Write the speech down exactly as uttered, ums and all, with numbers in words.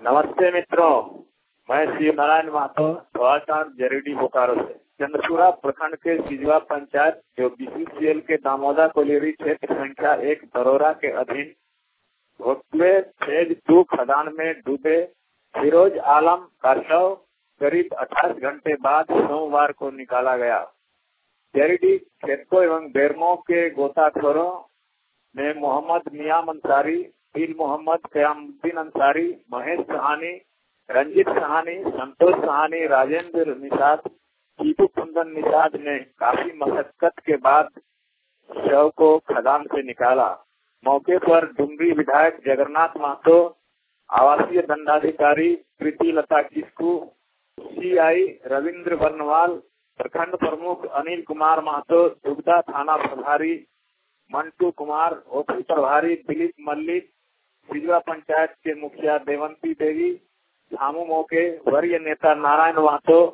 नमस्ते मित्रों, मैं शिव नारायण महतो जरीडी बोकारो से। चंद्रपुरा प्रखंड के सिजवा पंचायत जो बीसीसीएल के दामोदा कोलियरी क्षेत्र संख्या एक धरोरा के अधीन भोटवे फेज टू खदान में डूबे फिरोज आलम का शव करीब अट्ठाईस घंटे बाद सोमवार को निकाला गया। जरीडी खेतों एवं बेरमो के गोताखोरों ने मोहम्मद मियां अंसारी, दिल मोहम्मद कयामुद्दीन अंसारी, महेश सहानी, रंजित सहानी, संतोष सहानी, राजेंद्र निषाद, टीपू कुंदन निषाद ने काफी मशक्कत के बाद शव को खदान से निकाला। मौके पर डुमरी विधायक जगन्नाथ महतो, आवासीय दंडाधिकारी प्रीति लता किस्कू, सीआई रविंद्र बर्नवाल, प्रखंड प्रमुख अनिल कुमार महतो, दुगदा थाना प्रभारी मंटू कुमार, ओपी प्रभारी दिलीप मल्लिक, सिजवा पंचायत के मुखिया देवंती देवी, झामू मौके वरीय नेता नारायण महतो,